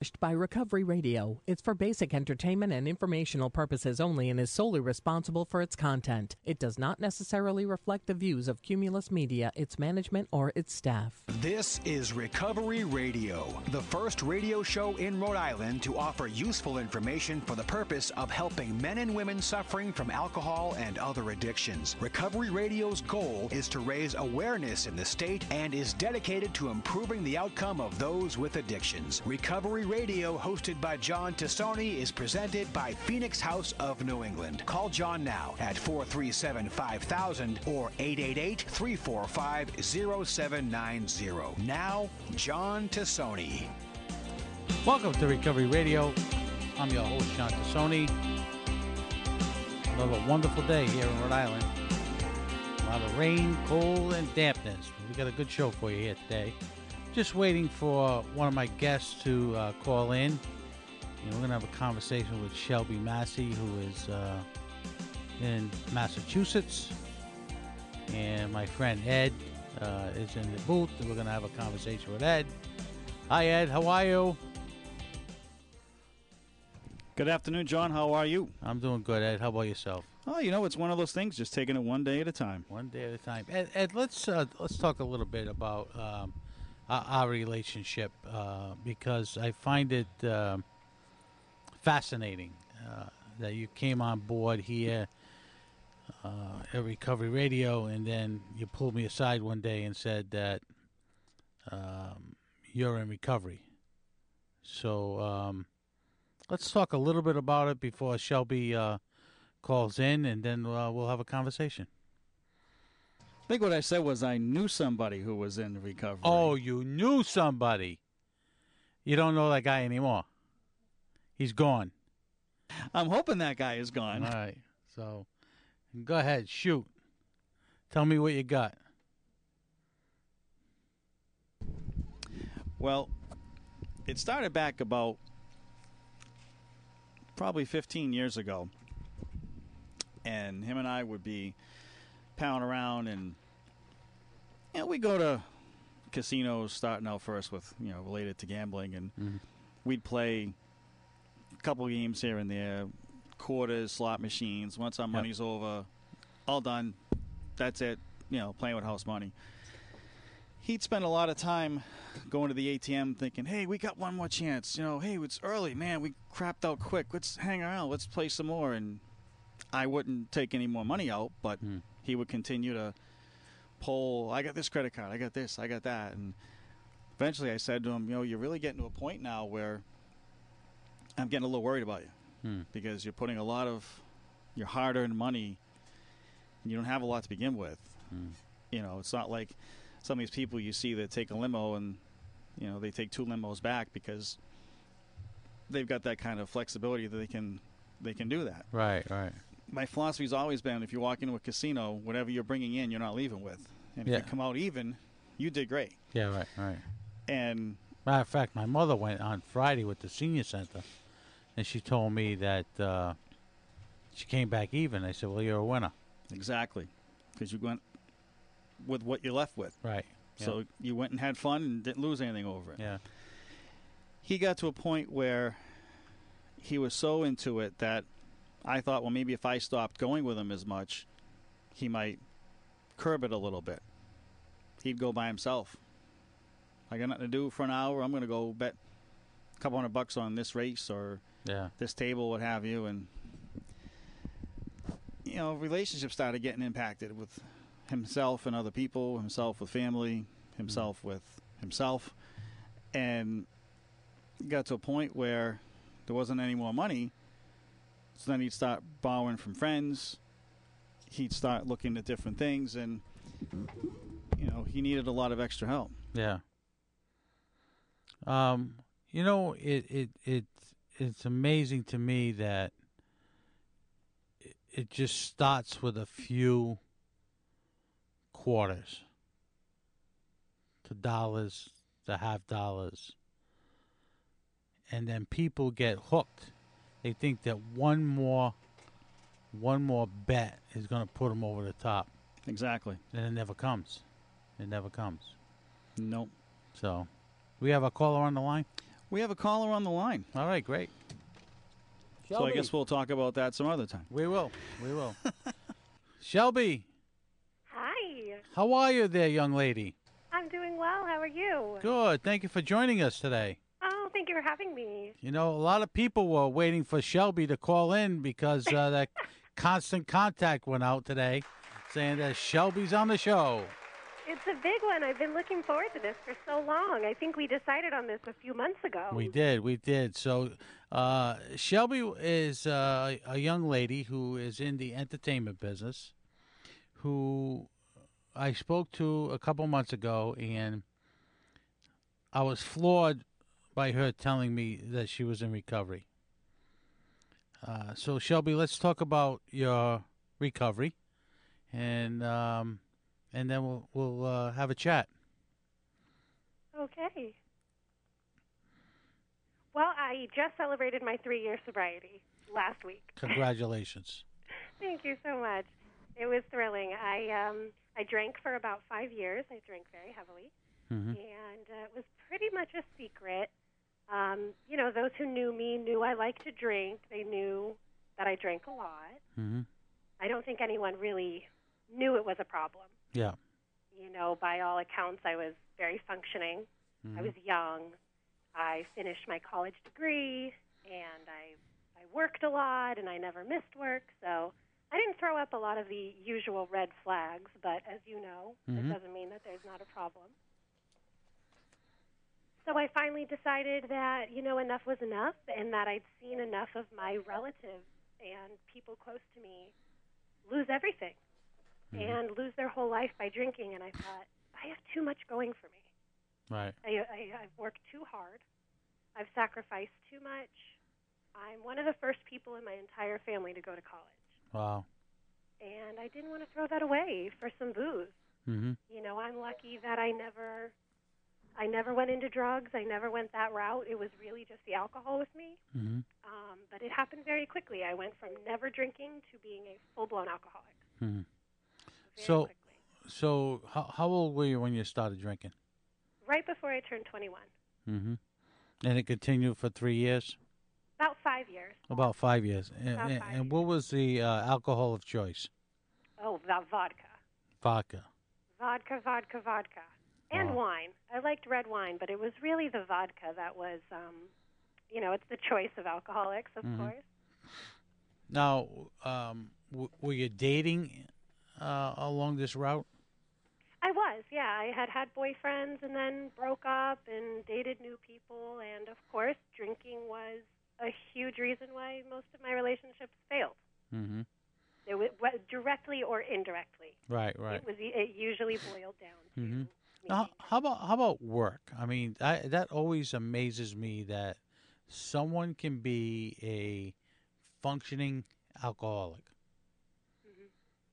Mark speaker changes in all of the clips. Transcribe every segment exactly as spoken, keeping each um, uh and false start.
Speaker 1: by Recovery Radio. It's for basic entertainment and informational purposes only and is solely responsible for its content. It does not necessarily reflect the views of Cumulus Media, its management, or its staff.
Speaker 2: This is Recovery Radio, the first radio show in Rhode Island to offer useful information for the purpose of helping men and women suffering from alcohol and other addictions. Recovery Radio's goal is to raise awareness in the state and is dedicated to improving the outcome of those with addictions. Recovery Radio, hosted by John Tassoni, is presented by Phoenix House of New England. Call John now at four three seven, five thousand or eight eight eight, three four five, zero seven nine zero. Now, John Tassoni.
Speaker 3: Welcome to Recovery Radio. I'm your host, John Tassoni. Another wonderful day here in Rhode Island. A lot of rain, cold, and dampness. We got a good show for you here today. Just waiting for one of my guests to uh, call in. You know, we're going to have a conversation with Shelby Massey, who is uh, in Massachusetts. And my friend Ed uh, is in the booth, and we're going to have a conversation with Ed. Hi, Ed. How are you?
Speaker 4: Good afternoon, John. How are you?
Speaker 3: I'm doing good, Ed. How about yourself?
Speaker 4: Oh, you know, it's one of those things, just taking it one day at a time.
Speaker 3: One day at a time. Ed, Ed let's uh, let's talk a little bit about um, our, our relationship uh, because I find it uh, fascinating uh, that you came on board here uh, at Recovery Radio, and then you pulled me aside one day and said that um, you're in recovery. So um, let's talk a little bit about it before Shelby uh, calls in, and then uh, we'll have a conversation.
Speaker 4: I think what I said was I knew somebody who was in recovery.
Speaker 3: Oh, you knew somebody. You don't know that guy anymore. He's gone.
Speaker 4: I'm hoping that guy is gone.
Speaker 3: All right. So go ahead. Shoot. Tell me what you got.
Speaker 4: Well, it started back about probably fifteen years ago. And him and I would be pounding around, and you know, we go to casinos starting out first with, you know, related to gambling, and mm-hmm. we'd play a couple games here and there, quarters, slot machines. Once our money's yep. over, all done. That's it. You know, playing with house money. He'd spend a lot of time going to the A T M thinking, hey, we got one more chance. You know, hey, it's early, man. We crapped out quick. Let's hang around. Let's play some more. And I wouldn't take any more money out, but mm. he would continue to pull, I got this credit card, I got this, I got that. And eventually I said to him, you know, you're really getting to a point now where I'm getting a little worried about you mm. because you're putting a lot of your hard-earned money, and you don't have a lot to begin with. Mm. You know, it's not like some of these people you see that take a limo and, you know, they take two limos back because they've got that kind of flexibility that they can they can do that.
Speaker 3: Right, right.
Speaker 4: My philosophy's always been, if you walk into a casino, whatever you're bringing in, you're not leaving with. And
Speaker 3: yeah.
Speaker 4: if you come out even, you did great.
Speaker 3: Yeah, right, right.
Speaker 4: And
Speaker 3: matter of fact, my mother went on Friday with the senior center, and she told me that uh, she came back even. I said, well, you're a winner.
Speaker 4: Exactly, because you went with what you're left with.
Speaker 3: Right.
Speaker 4: So
Speaker 3: yeah.
Speaker 4: you went and had fun and didn't lose anything over it.
Speaker 3: Yeah.
Speaker 4: He got to a point where he was so into it that I thought, well, maybe if I stopped going with him as much, he might curb it a little bit. He'd go by himself. I got nothing to do for an hour. I'm going to go bet a couple hundred bucks on this race or
Speaker 3: yeah.
Speaker 4: this table, what have you. And, you know, relationships started getting impacted with himself and other people, himself with family, himself mm-hmm. with himself. And it got to a point where there wasn't any more money. So then he'd start borrowing from friends. He'd start looking at different things, and, you know, he needed a lot of extra help.
Speaker 3: Yeah. Um, you know, it it it it's amazing to me that it, it just starts with a few quarters to dollars to half dollars, and then people get hooked. They think that one more, one more bet is going to put them over the top.
Speaker 4: Exactly.
Speaker 3: And it never comes. It never comes.
Speaker 4: Nope.
Speaker 3: So, we have a caller on the line?
Speaker 4: We have a caller on the line.
Speaker 3: All right, great.
Speaker 4: So I guess we'll talk about that some other time.
Speaker 3: We will. We will. Shelby,
Speaker 5: Hi.
Speaker 3: how are you there, young lady?
Speaker 5: I'm doing well. How are you?
Speaker 3: Good. Thank you for joining us today.
Speaker 5: Oh, thank you for having me.
Speaker 3: You know, a lot of people were waiting for Shelby to call in because uh, that constant contact went out today saying that Shelby's on the show.
Speaker 5: It's a big one. I've been looking forward to this for so long. I think we decided on this a few months ago.
Speaker 3: We did. We did. So uh, Shelby is uh, a young lady who is in the entertainment business, who I spoke to a couple months ago, and I was floored by her telling me that she was in recovery. Uh, so, Shelby, let's talk about your recovery, and um, and then we'll we'll uh, have a chat.
Speaker 5: Okay. Well, I just celebrated my three-year sobriety last week.
Speaker 3: Congratulations.
Speaker 5: Thank you so much. It was thrilling. I um, I drank for about five years. I drank very heavily,
Speaker 3: Mm-hmm.
Speaker 5: and uh, it was pretty much a secret. Um, you know, those who knew me knew I liked to drink. They knew that I drank a lot.
Speaker 3: Mm-hmm.
Speaker 5: I don't think anyone really knew it was a problem.
Speaker 3: Yeah.
Speaker 5: You know, by all accounts, I was very functioning.
Speaker 3: Mm-hmm.
Speaker 5: I was young. I finished my college degree, and I I worked a lot, and I never missed work. So I didn't throw up a lot of the usual red flags, but as you know,
Speaker 3: Mm-hmm.
Speaker 5: it doesn't mean that there's not a problem. So I finally decided that, you know, enough was enough, and that I'd seen enough of my relatives and people close to me lose everything
Speaker 3: Mhm.
Speaker 5: and lose their whole life by drinking. And I thought, I have too much going for me.
Speaker 3: Right.
Speaker 5: I, I, I've worked too hard. I've sacrificed too much. I'm one of the first people in my entire family to go to college.
Speaker 3: Wow.
Speaker 5: And I didn't want to throw that away for some booze.
Speaker 3: Mm-hmm.
Speaker 5: You know, I'm lucky that I never... I never went into drugs. I never went that route. It was really just the alcohol with me.
Speaker 3: Mm-hmm.
Speaker 5: Um, but it happened very quickly. I went from never drinking to being a full-blown alcoholic.
Speaker 3: Mm-hmm.
Speaker 5: Very
Speaker 3: So,
Speaker 5: quickly.
Speaker 3: so how how old were you when you started drinking?
Speaker 5: Right before I turned twenty-one.
Speaker 3: Mm-hmm. And it continued for three years.
Speaker 5: About five years.
Speaker 3: About five years. And,
Speaker 5: About
Speaker 3: and,
Speaker 5: five
Speaker 3: and what was the uh, alcohol of choice?
Speaker 5: Oh, the vodka.
Speaker 3: Vodka.
Speaker 5: Vodka, vodka, vodka. And
Speaker 3: Wow.
Speaker 5: wine. I liked red wine, but it was really the vodka that was, um, you know, it's the choice of alcoholics, of
Speaker 3: Mhm.
Speaker 5: course.
Speaker 3: Now, um, w- were you dating uh, along this route?
Speaker 5: I was, yeah. I had had boyfriends and then broke up and dated new people. And, of course, drinking was a huge reason why most of my relationships failed.
Speaker 3: Mm-hmm.
Speaker 5: It was, directly or indirectly.
Speaker 3: Right, right.
Speaker 5: It was. It usually boiled down to
Speaker 3: Mhm.
Speaker 5: me.
Speaker 3: Now, how about how about work? I mean, I, that always amazes me that someone can be a functioning alcoholic.
Speaker 5: Mhm.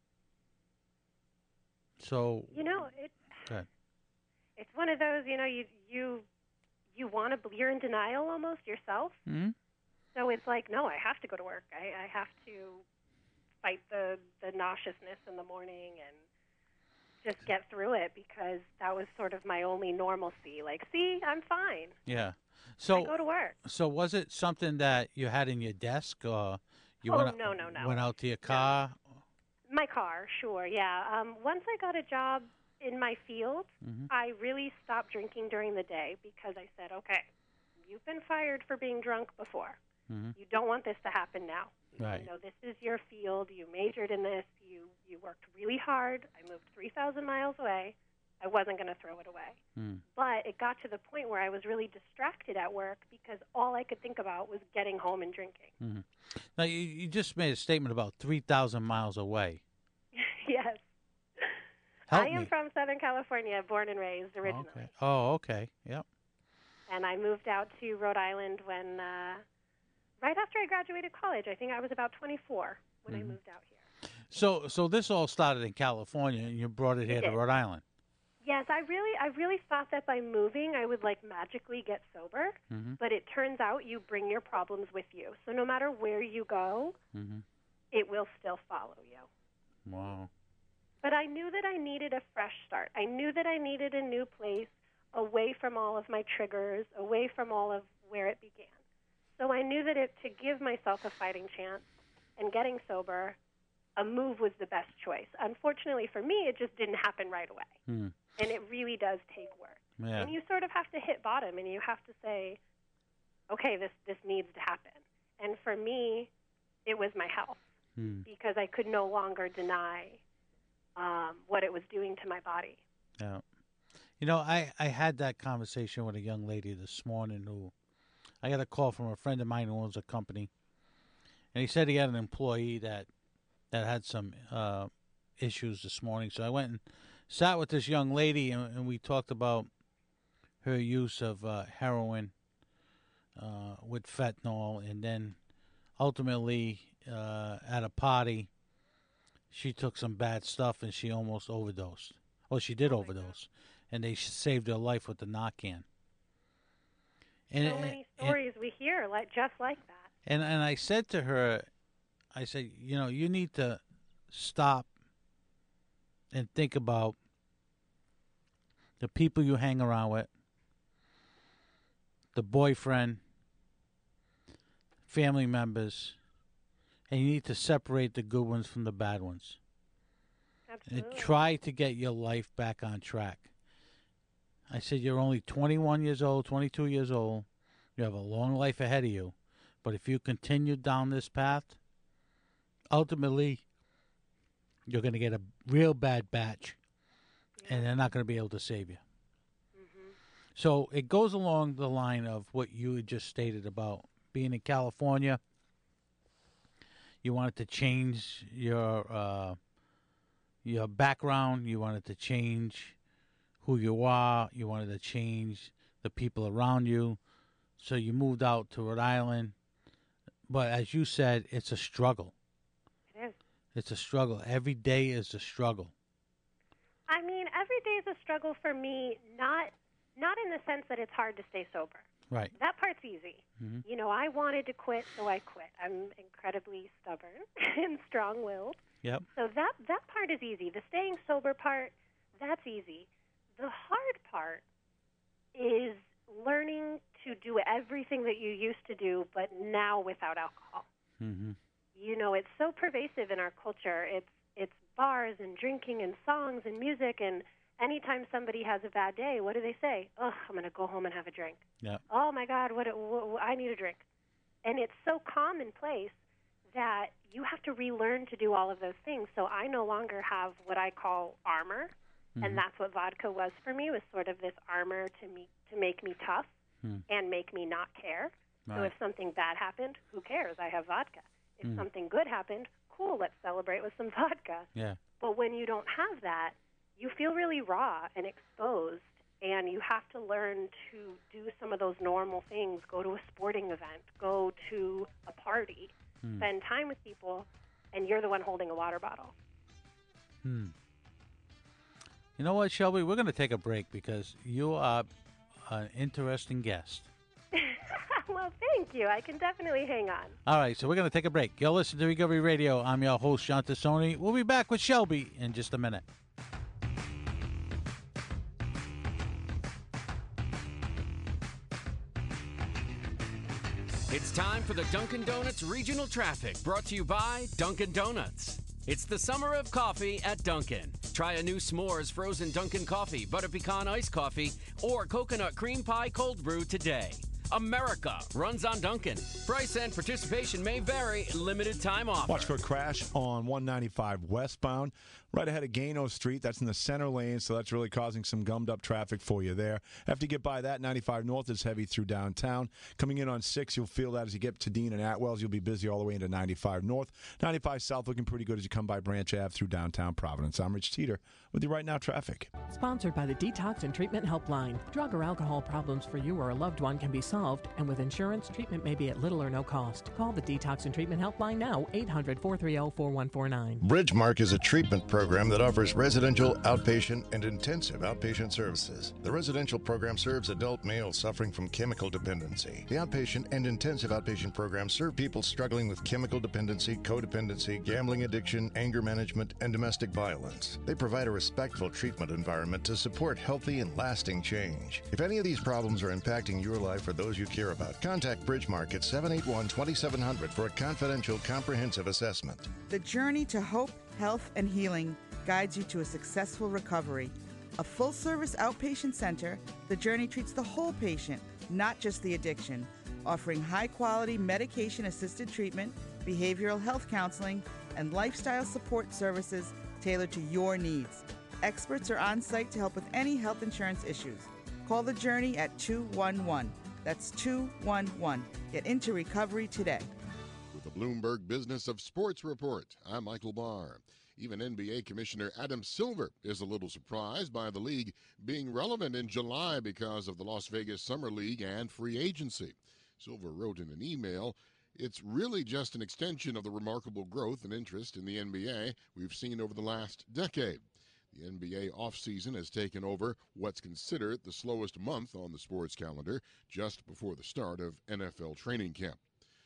Speaker 3: So,
Speaker 5: You know, it.
Speaker 3: Go ahead.
Speaker 5: It's one of those. You know, you you you want to. You're in denial almost yourself.
Speaker 3: hmm
Speaker 5: So it's like, no, I have to go to work. I, I have to fight the the nauseousness in the morning and just get through it, because that was sort of my only normalcy. Like, see, I'm fine.
Speaker 3: yeah.
Speaker 5: I
Speaker 3: So,
Speaker 5: go to work.
Speaker 3: so was it something that you had in your desk, or you
Speaker 5: Oh,
Speaker 3: went out,
Speaker 5: no, no, no.
Speaker 3: went out to your car?
Speaker 5: My car, sure, yeah. Um, once I got a job in my field,
Speaker 3: Mhm.
Speaker 5: I really stopped drinking during the day, because I said, okay, you've been fired for being drunk before.
Speaker 3: Mhm.
Speaker 5: You don't want this to happen now.
Speaker 3: Right.
Speaker 5: You know, this is your field. You majored in this. You you worked really hard. I moved three thousand miles away. I wasn't going to throw it away.
Speaker 3: Mm.
Speaker 5: But it got to the point where I was really distracted at work, because all I could think about was getting home and drinking.
Speaker 3: Mhm. Now, you, you just made a statement about three thousand miles away.
Speaker 5: Yes.
Speaker 3: Help
Speaker 5: I am
Speaker 3: me.
Speaker 5: from Southern California, born and raised originally.
Speaker 3: Okay. Oh, okay. Yep.
Speaker 5: And I moved out to Rhode Island when, uh, right after I graduated college. I think I was about twenty-four when
Speaker 3: Mhm.
Speaker 5: I moved out here.
Speaker 3: So, so this all started in California, and you brought it here to
Speaker 5: did.
Speaker 3: Rhode Island.
Speaker 5: Yes, I really, I really thought that by moving I would like magically get sober,
Speaker 3: Mm-hmm.
Speaker 5: but it turns out you bring your problems with you. So no matter where you go,
Speaker 3: Mm-hmm.
Speaker 5: it will still follow you.
Speaker 3: Wow.
Speaker 5: But I knew that I needed a fresh start. I knew that I needed a new place, away from all of my triggers, away from all of where it began. So I knew that it, to give myself a fighting chance and getting sober, a move was the best choice. Unfortunately for me, it just didn't happen right away.
Speaker 3: Hmm.
Speaker 5: And it really does take work.
Speaker 3: Yeah.
Speaker 5: And you sort of have to hit bottom, and you have to say, okay, this, this needs to happen. And for me, it was my health,
Speaker 3: Hmm.
Speaker 5: because I could no longer deny um, what it was doing to my body.
Speaker 3: Yeah. You know, I, I had that conversation with a young lady this morning who, I got a call from a friend of mine who owns a company, and he said he had an employee that that had some uh, issues this morning. So I went and sat with this young lady, and, and we talked about her use of uh, heroin uh, with fentanyl, and then ultimately uh, at a party, she took some bad stuff and she almost overdosed. Well, she did
Speaker 5: Oh my
Speaker 3: overdose, and they saved her life with the Narcan. And
Speaker 5: So
Speaker 3: it-
Speaker 5: many
Speaker 3: and-
Speaker 5: stories we hear, like just like that.
Speaker 3: And and I said to her, I said, you know, you need to stop and think about the people you hang around with, the boyfriend, family members, and you need to separate the good ones from the bad ones.
Speaker 5: Absolutely.
Speaker 3: And try to get your life back on track. I said, you're only twenty-one years old, twenty-two years old. You have a long life ahead of you. But if you continue down this path, ultimately, you're going to get a real bad batch, and they're not going to be able to save you.
Speaker 5: Mm-hmm.
Speaker 3: So it goes along the line of what you had just stated about being in California. You wanted to change your uh, your background. You wanted to change who you are. You wanted to change the people around you. So you moved out to Rhode Island. But as you said, it's a struggle.
Speaker 5: It is.
Speaker 3: It's a struggle. Every day is a struggle.
Speaker 5: I mean, every day is a struggle for me, not not in the sense that it's hard to stay sober.
Speaker 3: Right.
Speaker 5: That part's easy.
Speaker 3: Mhm.
Speaker 5: You know, I wanted to quit, so I quit. I'm incredibly stubborn and strong-willed.
Speaker 3: Yep.
Speaker 5: So that that part is easy. The staying sober part, that's easy. The hard part is learning to do everything that you used to do, but now without alcohol.
Speaker 3: Mm-hmm.
Speaker 5: You know, it's so pervasive in our culture. It's it's bars and drinking and songs and music, and anytime somebody has a bad day, what do they say? Oh, I'm going to go home and have a drink.
Speaker 3: Yep.
Speaker 5: Oh my God, what, what, what I need a drink. And it's so commonplace that you have to relearn to do all of those things. So I no longer have what I call armor,
Speaker 3: Mhm.
Speaker 5: and that's what vodka was for me, was sort of this armor to me to make me tough
Speaker 3: Hmm.
Speaker 5: and make me not care. So
Speaker 3: Right.
Speaker 5: if something bad happened, who cares? I have vodka. If
Speaker 3: Mm.
Speaker 5: something good happened, cool, let's celebrate with some vodka.
Speaker 3: Yeah.
Speaker 5: But when you don't have that, you feel really raw and exposed, and you have to learn to do some of those normal things. Go to a sporting event, go to a party,
Speaker 3: Hmm.
Speaker 5: spend time with people, and you're the one holding a water bottle.
Speaker 3: Hmm. You know what, Shelby? We're going to take a break because you are an interesting guest.
Speaker 5: Well, thank you. I can definitely hang on.
Speaker 3: All right, so we're going to take a break. You're listening to Recovery Radio. I'm your host, John Tassoni. We'll be back with Shelby in just a minute.
Speaker 6: It's time for the Dunkin' Donuts Regional Traffic, brought to you by Dunkin' Donuts. It's the summer of coffee at Dunkin'. Try a new s'mores frozen Dunkin' coffee, butter pecan iced coffee, or coconut cream pie cold brew today. America runs on Dunkin'. Price and participation may vary. Limited time offer.
Speaker 7: Watch for a crash on one ninety-five westbound, right ahead of Gano Street. That's in the center lane, so that's really causing some gummed up traffic for you there. After you get by that, ninety-five north is heavy through downtown. Coming in on six, you'll feel that as you get to Dean and Atwells. You'll be busy all the way into ninety-five north. ninety-five south looking pretty good as you come by Branch Avenue through downtown Providence. I'm Rich Teeter with you right now, traffic.
Speaker 1: Sponsored by the Detox and Treatment Helpline. Drug or alcohol problems for you or a loved one can be solved, and with insurance, treatment may be at little or no cost. Call the Detox and Treatment Helpline now, eight hundred, four three zero, four one four nine.
Speaker 8: Bridgemark is a treatment program that offers residential, outpatient, and intensive outpatient services. The residential program serves adult males suffering from chemical dependency. The outpatient and intensive outpatient programs serve people struggling with chemical dependency, codependency, gambling addiction, anger management, and domestic violence. They provide a respectful treatment environment to support healthy and lasting change. If any of these problems are impacting your life or those those you care about. Contact Bridgemark at seven eight one, two seven zero zero for a confidential, comprehensive assessment.
Speaker 9: The journey to hope, health, and healing guides you to a successful recovery. A full-service outpatient center, The Journey treats the whole patient, not just the addiction, offering high-quality medication-assisted treatment, behavioral health counseling, and lifestyle support services tailored to your needs. Experts are on site to help with any health insurance issues. Call The Journey at two one one. That's two one one. Get into recovery today.
Speaker 10: With the Bloomberg Business of Sports Report, I'm Michael Barr. Even N B A Commissioner Adam Silver is a little surprised by the league being relevant in July because of the Las Vegas Summer League and free agency. Silver wrote in an email, "It's really just an extension of the remarkable growth and interest in the N B A we've seen over the last decade. The N B A offseason has taken over what's considered the slowest month on the sports calendar, just before the start of N F L training camp."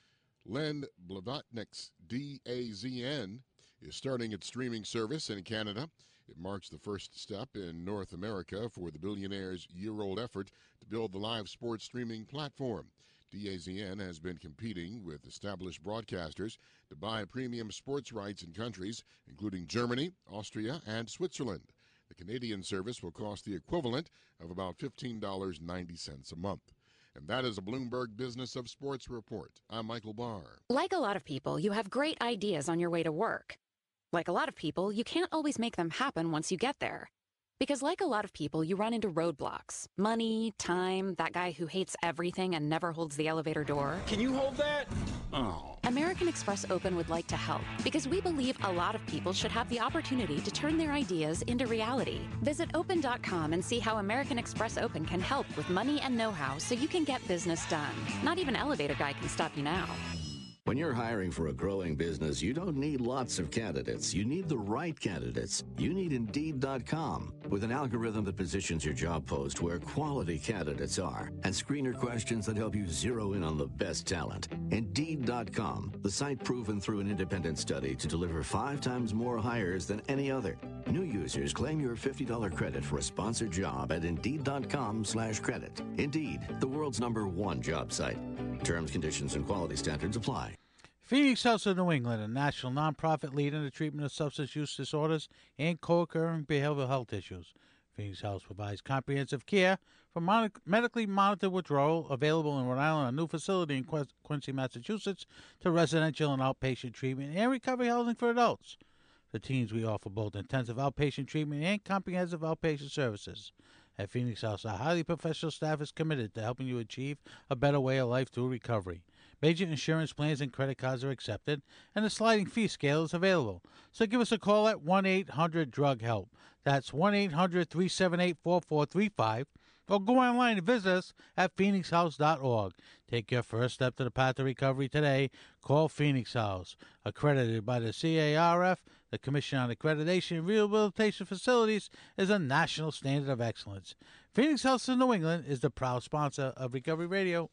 Speaker 10: Len Blavatnik's D A Z N is starting its streaming service in Canada. It marks the first step in North America for the billionaire's year-old effort to build the live sports streaming platform. D A Z N has been competing with established broadcasters to buy premium sports rights in countries including Germany, Austria, and Switzerland. The Canadian service will cost the equivalent of about fifteen dollars and ninety cents a month. And that is a Bloomberg Business of Sports report. I'm Michael Barr.
Speaker 11: Like a lot of people, you have great ideas on your way to work. Like a lot of people, you can't always make them happen once you get there. Because like a lot of people, you run into roadblocks. Money, time, that guy who hates everything and never holds the elevator door.
Speaker 12: Can you hold that? Oh.
Speaker 11: American Express Open would like to help because we believe a lot of people should have the opportunity to turn their ideas into reality. Visit open dot com and see how American Express Open can help with money and know-how so you can get business done. Not even Elevator Guy can stop you now.
Speaker 13: When you're hiring for a growing business, you don't need lots of candidates. You need the right candidates. You need Indeed dot com. With an algorithm that positions your job post where quality candidates are and screener questions that help you zero in on the best talent. Indeed dot com, the site proven through an independent study to deliver five times more hires than any other. New users claim your fifty dollars credit for a sponsored job at Indeed dot com slash credit. Indeed, the world's number one job site. Terms, conditions, and quality standards apply.
Speaker 3: Phoenix House of New England, a national nonprofit leader in the treatment of substance use disorders and co-occurring behavioral health issues. Phoenix House provides comprehensive care for mon- medically monitored withdrawal, available in Rhode Island, a new facility in Qu- Quincy, Massachusetts, to residential and outpatient treatment and recovery housing for adults. For teens, we offer both intensive outpatient treatment and comprehensive outpatient services. At Phoenix House, our highly professional staff is committed to helping you achieve a better way of life through recovery. Major insurance plans and credit cards are accepted, and a sliding fee scale is available. So give us a call at one eight hundred drug help. That's one eight hundred, three seven eight, four four three five. Or go online and visit us at phoenix house dot org. Take your first step to the path to recovery today. Call Phoenix House. Accredited by the C A R F, the Commission on Accreditation and Rehabilitation Facilities is a national standard of excellence. Phoenix House of New England is the proud sponsor of Recovery Radio.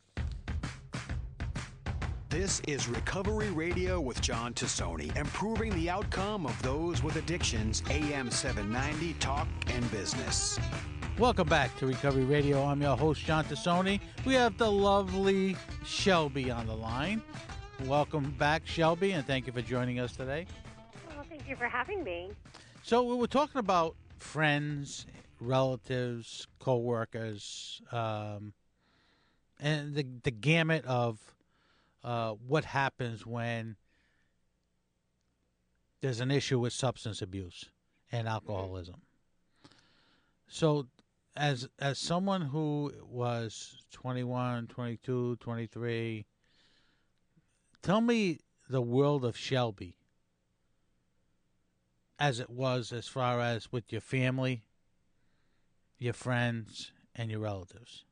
Speaker 2: This is Recovery Radio with John Tassoni, improving the outcome of those with addictions. A M seven ninety, Talk and Business.
Speaker 3: Welcome back to Recovery Radio. I'm your host, John Tassoni. We have the lovely Shelby on the line. Welcome back, Shelby, and thank you for joining us today.
Speaker 5: Well, thank you for having me.
Speaker 3: So we were talking about friends, relatives, co-workers, um, and the, the gamut of Uh, what happens when there's an issue with substance abuse and alcoholism. So as as someone who was twenty-one, twenty-two, twenty-three, tell me the world of Shelby as it was as far as with your family, your friends, and your relatives.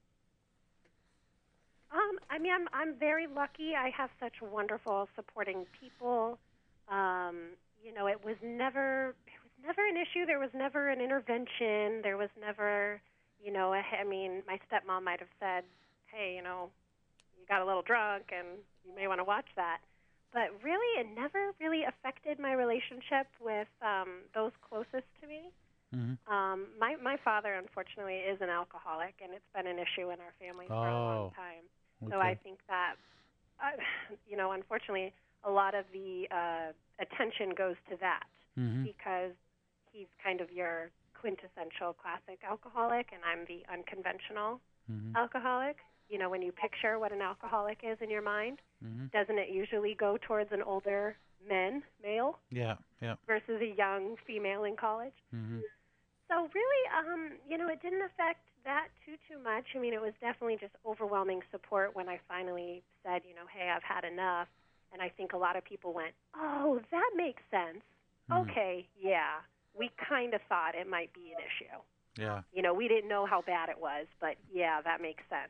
Speaker 5: Um, I mean, I'm I'm very lucky. I have such wonderful supporting people. Um, you know, it was never it was never an issue. There was never an intervention. There was never, you know, a, I mean, my stepmom might have said, "Hey, you know, you got a little drunk, and you may want to watch that." But really, it never really affected my relationship with um, those closest to me. Mm-hmm. Um, my my father, unfortunately, is an alcoholic, and it's been an issue in our family for
Speaker 3: oh.
Speaker 5: a long time. So I think that, uh, you know, unfortunately, a lot of the uh, attention goes to that
Speaker 3: Mhm.
Speaker 5: because he's kind of your quintessential classic alcoholic, and I'm the unconventional
Speaker 3: Mhm.
Speaker 5: alcoholic. You know, when you picture what an alcoholic is in your mind,
Speaker 3: Mhm.
Speaker 5: doesn't it usually go towards an older man, male,
Speaker 3: Yeah, yeah.
Speaker 5: versus a young female in college?
Speaker 3: hmm
Speaker 5: So really, um, you know, it didn't affect that too, too much. I mean, it was definitely just overwhelming support when I finally said, you know, hey, I've had enough. And I think a lot of people went, oh, that makes sense.
Speaker 3: Mhm.
Speaker 5: Okay, yeah, we kind of thought it might be an issue.
Speaker 3: Yeah.
Speaker 5: You know, we didn't know how bad it was, but yeah, that makes sense.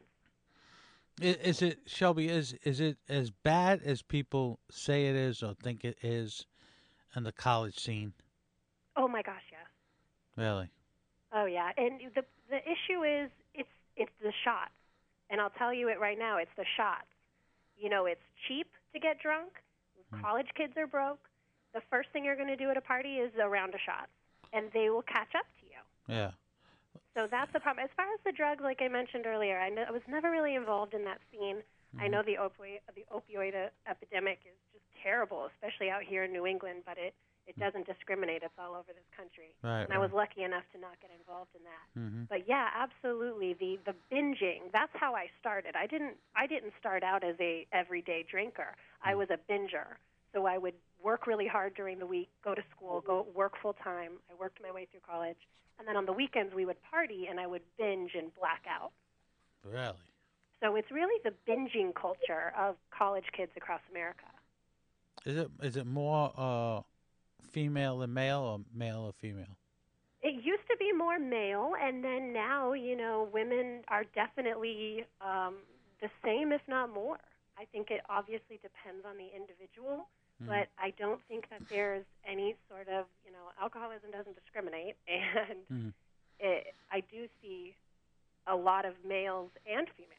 Speaker 3: I- Is it, Shelby, is is it as bad as people say it is or think it is in the college scene?
Speaker 5: Oh my gosh, yes.
Speaker 3: Really?
Speaker 5: Oh yeah, and the the issue is it's it's the shots, and I'll tell you it right now. It's the shots. You know, it's cheap to get drunk. College kids are broke. The first thing you're going to do at a party is a round of shots, and they will catch up to you.
Speaker 3: Yeah.
Speaker 5: So that's the problem. As far as the drugs, like I mentioned earlier, I, know, I was never really involved in that scene. I know the opioid the opioid uh, epidemic is just terrible, especially out here in New England, but it it doesn't discriminate. It's all over this country.
Speaker 3: Right,
Speaker 5: and I was
Speaker 3: right.
Speaker 5: lucky enough to not get involved in that.
Speaker 3: Mhm.
Speaker 5: But yeah, absolutely. The the binging, that's how I started. I didn't I didn't start out as a everyday drinker. I was a binger. So I would work really hard during the week, go to school, go work full time. I worked my way through college. And then on the weekends we would party and I would binge and black out.
Speaker 3: Really?
Speaker 5: So it's really the binging culture of college kids across America.
Speaker 3: Is it is it more uh, female than male or male or female?
Speaker 5: It used to be more male, and then now, you know, women are definitely um, the same, if not more. I think it obviously depends on the individual,
Speaker 3: Mhm.
Speaker 5: but I don't think that there's any sort of, you know, alcoholism doesn't discriminate, and
Speaker 3: Mhm.
Speaker 5: it, I do see a lot of males and females.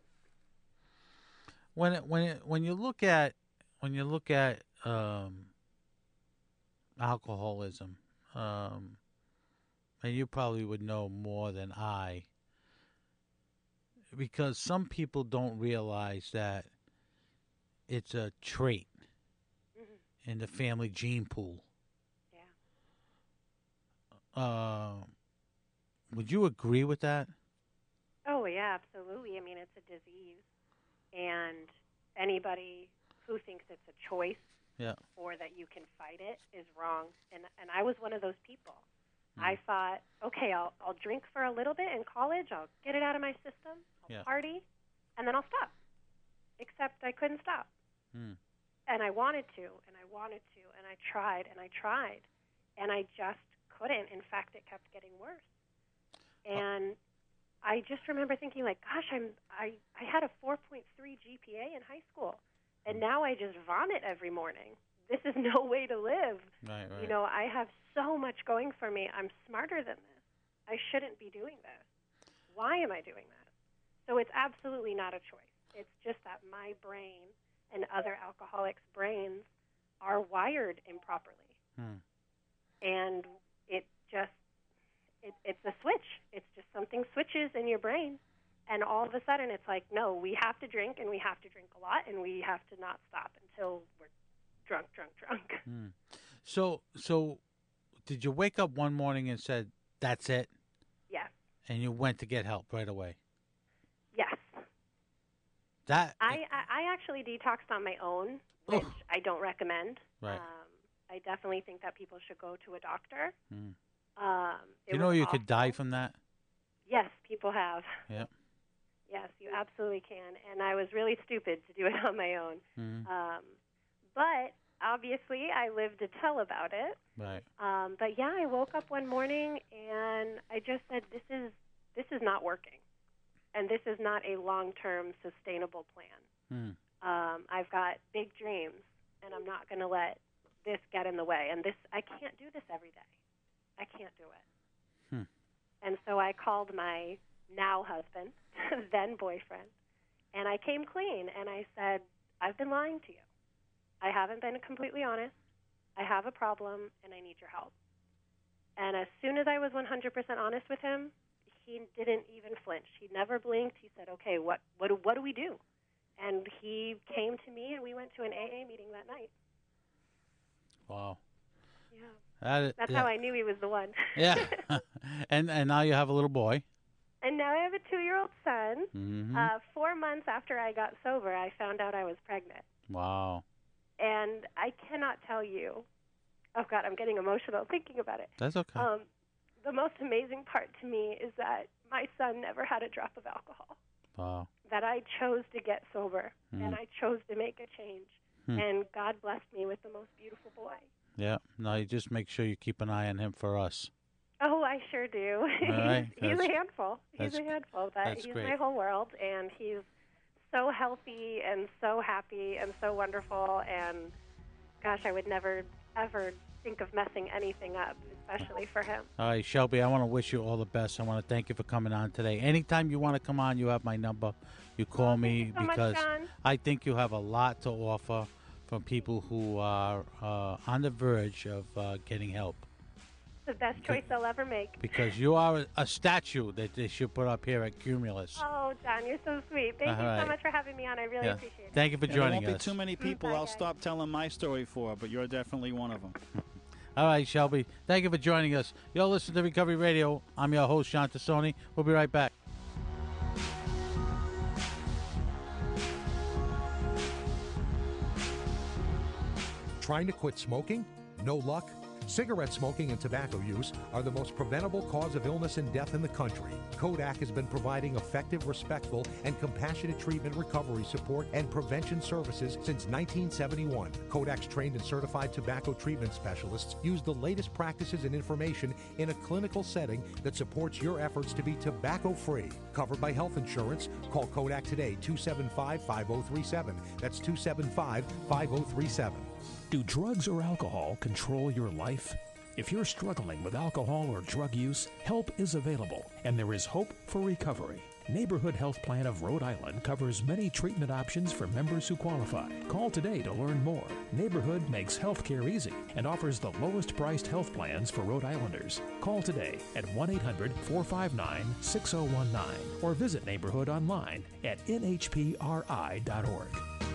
Speaker 3: When it, when it, when you look at when you look at um, alcoholism, um, and you probably would know more than I, because some people don't realize that it's a trait in the family gene pool. Yeah. Uh, would you agree with that?
Speaker 5: Oh, yeah, absolutely. I mean, it's a disease, and anybody who thinks it's a choice
Speaker 3: Yeah.
Speaker 5: or that you can fight it is wrong. And and I was one of those people. I thought, okay, I'll I'll drink for a little bit in college. I'll get it out of my system. I'll
Speaker 3: Yeah.
Speaker 5: party, and then I'll stop. Except I couldn't stop,
Speaker 3: Hmm.
Speaker 5: and I wanted to, and I wanted to, and I tried, and I tried, and I just couldn't. In fact, it kept getting worse. And I just remember thinking, like, gosh, I'm I I had a four point three G P A in high school, and now I just vomit every morning. This is no way to live.
Speaker 3: Right, right.
Speaker 5: You know, I have so much going for me. I'm smarter than this. I shouldn't be doing this. Why am I doing that? So it's absolutely not a choice. It's just that my brain and other alcoholics' brains are wired improperly.
Speaker 3: Hmm.
Speaker 5: And it just, it, it's a switch. It's just something switches in your brain. And all of a sudden it's like, no, we have to drink, and we have to drink a lot, and we have to not stop until we're drunk, drunk, drunk.
Speaker 3: Hmm. So, so, did you wake up one morning and said, "That's it,"
Speaker 5: Yes.
Speaker 3: and you went to get help right away?
Speaker 5: Yes.
Speaker 3: That
Speaker 5: I, I, I actually detoxed on my own, which I don't recommend.
Speaker 3: Right.
Speaker 5: Um, I definitely think that people should go to a doctor.
Speaker 3: Hmm.
Speaker 5: Um, it
Speaker 3: you know
Speaker 5: was
Speaker 3: you
Speaker 5: awful.
Speaker 3: could die from that.
Speaker 5: Yes, people have.
Speaker 3: Yep.
Speaker 5: Yes, you absolutely can. And I was really stupid to do it on my own.
Speaker 3: Mhm.
Speaker 5: Um, but obviously, I lived to tell about it.
Speaker 3: Right.
Speaker 5: Um, but yeah, I woke up one morning and I just said, "This is this is not working, and this is not a long-term sustainable plan.
Speaker 3: Hmm.
Speaker 5: Um, I've got big dreams, and I'm not going to let this get in the way. And this, I can't do this every day. I can't do it."
Speaker 3: Hmm.
Speaker 5: And so I called my now husband, then boyfriend, and I came clean and I said, "I've been lying to you. I haven't been completely honest. I have a problem and I need your help." And as soon as I was one hundred percent honest with him, he didn't even flinch. He never blinked. He said, "Okay, what what do, what do we do?" And he came to me, and we went to an A A meeting that night.
Speaker 3: Wow.
Speaker 5: Yeah.
Speaker 3: That,
Speaker 5: That's
Speaker 3: yeah.
Speaker 5: how I knew he was the one.
Speaker 3: Yeah. and and now you have a little boy.
Speaker 5: And now I have a two-year-old son.
Speaker 3: Mm-hmm.
Speaker 5: Uh, four months after I got sober, I found out I was pregnant.
Speaker 3: Wow.
Speaker 5: And I cannot tell you, oh, God, I'm getting emotional thinking about it.
Speaker 3: That's okay.
Speaker 5: Um, the most amazing part to me is that my son never had a drop of alcohol,
Speaker 3: Wow.
Speaker 5: that I chose to get sober,
Speaker 3: Mm.
Speaker 5: and I chose to make a change.
Speaker 3: Hmm.
Speaker 5: And God blessed me with the most beautiful boy.
Speaker 3: Yeah. No, you just make sure you keep an eye on him for us.
Speaker 5: Oh, I sure do.
Speaker 3: All right.
Speaker 5: he's he's
Speaker 3: That's-
Speaker 5: a handful. He's
Speaker 3: that's-
Speaker 5: a handful. But
Speaker 3: that's
Speaker 5: he's
Speaker 3: great.
Speaker 5: my whole world, and he's so healthy and so happy and so wonderful. And gosh, I would never ever think of messing anything up, especially for him.
Speaker 3: All right, Shelby, I want to wish you all the best. I want to thank you for coming on today. Anytime you want to come on, you have my number. You call me
Speaker 5: so much,
Speaker 3: because
Speaker 5: John.
Speaker 3: I think you have a lot to offer from people who are uh, on the verge of uh, getting help.
Speaker 5: The best choice I'll ever make.
Speaker 3: Because you are a, a statue that they should put up here at Cumulus.
Speaker 5: Oh, John, you're so sweet. Thank
Speaker 3: All
Speaker 5: you
Speaker 3: right.
Speaker 5: so much for having me on. I really
Speaker 3: Yeah.
Speaker 5: appreciate it.
Speaker 3: Thank you for
Speaker 4: Yeah,
Speaker 3: joining
Speaker 4: there won't
Speaker 3: us.
Speaker 4: be too many people I'll stop telling my story for, but you're definitely one of them.
Speaker 3: All right, Shelby. Thank you for joining us. You're listening to Recovery Radio. I'm your host, Sean Tassoni. We'll be right back.
Speaker 14: Trying to quit smoking? No luck? Cigarette smoking and tobacco use are the most preventable cause of illness and death in the country. Kodak has been providing effective, respectful, and compassionate treatment, recovery support, and prevention services since nineteen seventy-one. Kodak's trained and certified tobacco treatment specialists use the latest practices and information in a clinical setting that supports your efforts to be tobacco-free. Covered by health insurance, call Kodak today, two seven five, five oh three seven. That's two seven five, five oh three seven.
Speaker 15: Do drugs or alcohol control your life? If you're struggling with alcohol or drug use, help is available, and there is hope for recovery. Neighborhood Health Plan of Rhode Island covers many treatment options for members who qualify. Call today to learn more. Neighborhood makes healthcare easy and offers the lowest priced health plans for Rhode Islanders. Call today at one eight hundred, four five nine, six oh one nine or visit Neighborhood online at N H P R I dot org.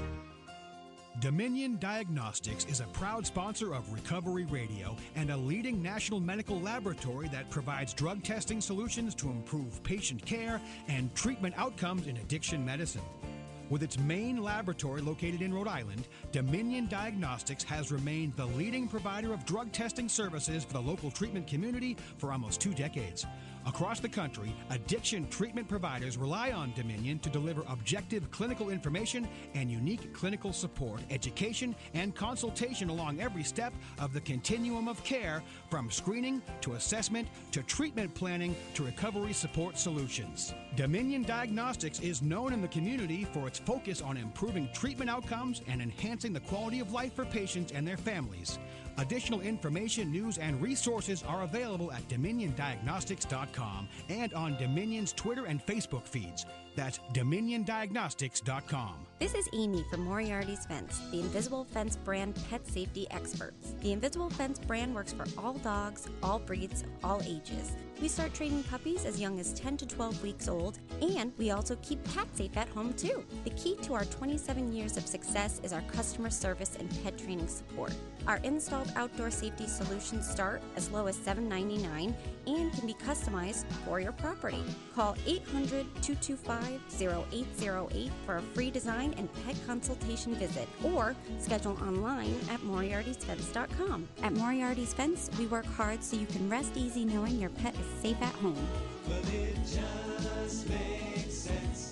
Speaker 16: Dominion Diagnostics is a proud sponsor of Recovery Radio and a leading national medical laboratory that provides drug testing solutions to improve patient care and treatment outcomes in addiction medicine. With its main laboratory located in Rhode Island, Dominion Diagnostics has remained the leading provider of drug testing services for the local treatment community for almost two decades. Across the country, addiction treatment providers rely on Dominion to deliver objective clinical information and unique clinical support, education, and consultation along every step of the continuum of care, from screening to assessment to treatment planning to recovery support solutions. Dominion Diagnostics is known in the community for its focus on improving treatment outcomes and enhancing the quality of life for patients and their families. Additional information, news, and resources are available at dominion diagnostics dot com and on Dominion's Twitter and Facebook feeds. That's dominion diagnostics dot com.
Speaker 17: This is Amy from Moriarty's Fence, the Invisible Fence brand pet safety experts. The Invisible Fence brand works for all dogs, all breeds, all ages. We start training puppies as young as ten to twelve weeks old, and we also keep cats safe at home too. The key to our twenty-seven years of success is our customer service and pet training support. Our installed outdoor safety solutions start as low as seven dollars and ninety-nine cents and can be customized for your property. Call eight hundred, two two five, oh eight oh eight for a free design and pet consultation visit, or schedule online at moriartys fence dot com. At Moriarty's Fence, we work hard so you can rest easy knowing your pet is safe at home.
Speaker 18: But it just makes sense.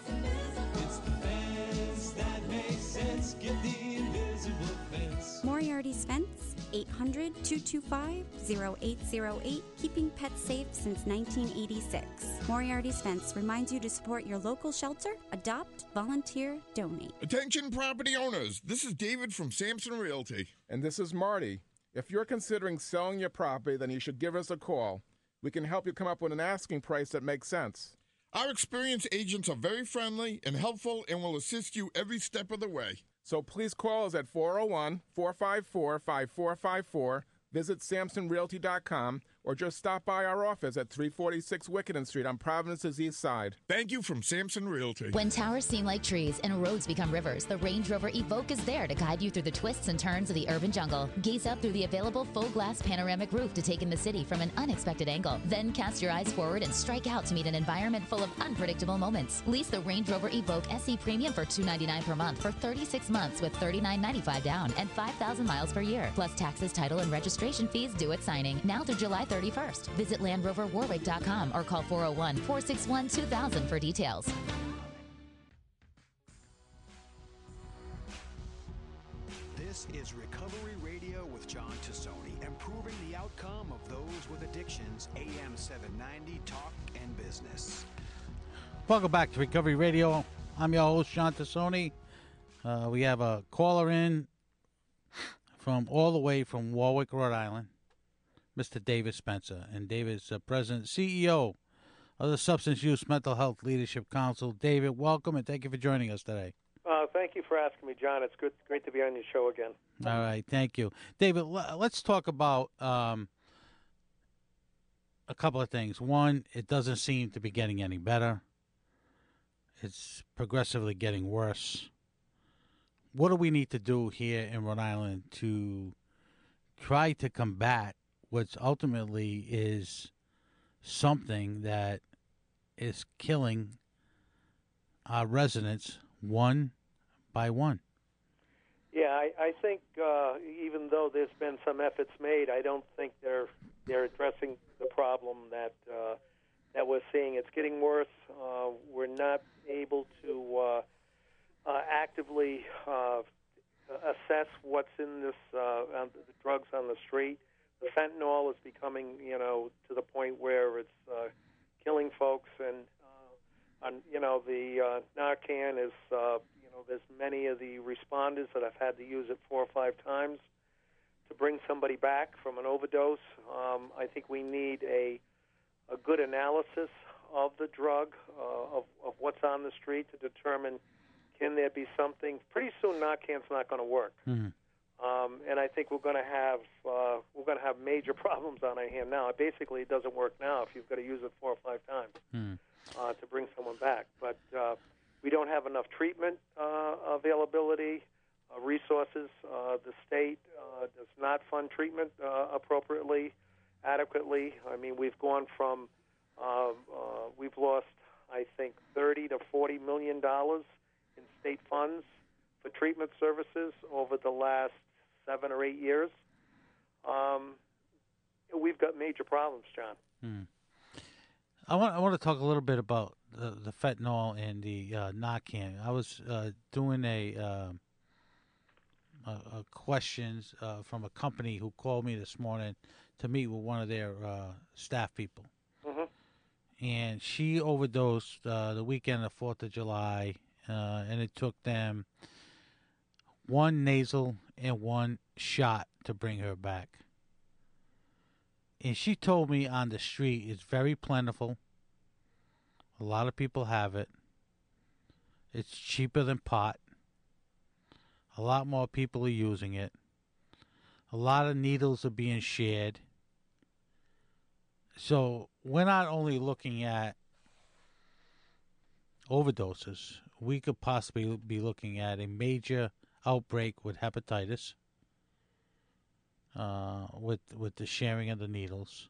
Speaker 18: It's the fence that makes sense. Get the invisible fence.
Speaker 17: Moriarty's Fence, eight hundred, two two five, oh eight oh eight, keeping pets safe since nineteen eighty-six. Moriarty's Fence reminds you to support your local shelter, adopt, volunteer, donate.
Speaker 19: Attention property owners, this is David from Sampson Realty.
Speaker 20: And this is Marty. If you're considering selling your property, then you should give us a call. We can help you come up with an asking price that makes sense.
Speaker 19: Our experienced agents are very friendly and helpful and will assist you every step of the way.
Speaker 20: So please call us at four oh one, four five four, five four five four, visit samson realty dot com, or just stop by our office at three forty-six Wickenden Street on Providence's east side.
Speaker 19: Thank you from Sampson Realty.
Speaker 21: When towers seem like trees and roads become rivers, the Range Rover Evoque is there to guide you through the twists and turns of the urban jungle. Gaze up through the available full-glass panoramic roof to take in the city from an unexpected angle. Then cast your eyes forward and strike out to meet an environment full of unpredictable moments. Lease the Range Rover Evoque S E Premium for two hundred ninety-nine dollars per month for thirty-six months with thirty-nine ninety-five down and five thousand miles per year. Plus taxes, title, and registration fees due at signing. Now through July thirty-first. Visit Land Rover Warwick dot com or call four oh one, four six one, two thousand for details.
Speaker 2: This is Recovery Radio with John Tassoni, improving the outcome of those with addictions. A M seven ninety, Talk and Business.
Speaker 3: Welcome back to Recovery Radio. I'm your host, John Tassoni. Uh, we have a caller in from all the way from Warwick, Rhode Island, Mister David Spencer. And David's uh, president, C E O of the Substance Use Mental Health Leadership Council. David, welcome, and thank you for joining us today.
Speaker 22: Uh, thank you for asking me, John. It's good, great to be on your show again.
Speaker 3: All right, thank you. David, l- let's talk about um, a couple of things. One, it doesn't seem to be getting any better. It's progressively getting worse. What do we need to do here in Rhode Island to try to combat what ultimately is something that is killing our residents one by one?
Speaker 22: Yeah, I, I think uh, even though there's been some efforts made, I don't think they're they're addressing the problem that uh, that we're seeing. It's getting worse. Uh, we're not able to uh, uh, actively uh, assess what's in this uh, the drugs on the street. The fentanyl is becoming, you know, to the point where it's uh, killing folks, and uh, on, you know, the uh, Narcan is, uh, you know, there's many of the responders that have had to use it four or five times to bring somebody back from an overdose. Um, I think we need a a good analysis of the drug, uh, of, of what's on the street to determine, can there be something. Pretty soon Narcan's not going to work.
Speaker 3: Mm-hmm.
Speaker 22: Um, and I think we're going to have uh, we're going to have major problems on our hand now. Basically, it doesn't work now if you've got to use it four or five times
Speaker 3: Mm.
Speaker 22: uh, to bring someone back. But uh, we don't have enough treatment uh, availability, uh, resources. Uh, the state uh, does not fund treatment uh, appropriately, adequately. I mean, we've gone from uh, uh, we've lost, I think, thirty to forty million dollars in state funds for treatment services over the last seven or eight years. Um, we've got major problems, John.
Speaker 3: Hmm. I want I want to talk a little bit about the, the fentanyl and the uh, Narcan. I was uh, doing a, uh, a, a questions uh, from a company who called me this morning to meet with one of their uh, staff people,
Speaker 22: Mhm.
Speaker 3: and she overdosed uh, the weekend of Fourth of July, uh, and it took them one nasal and one shot to bring her back. And she told me on the street it's very plentiful. A lot of people have it. It's cheaper than pot. A lot more people are using it. A lot of needles are being shared. So we're not only looking at overdoses. We could possibly be looking at a major outbreak with hepatitis, uh, with with the sharing of the needles.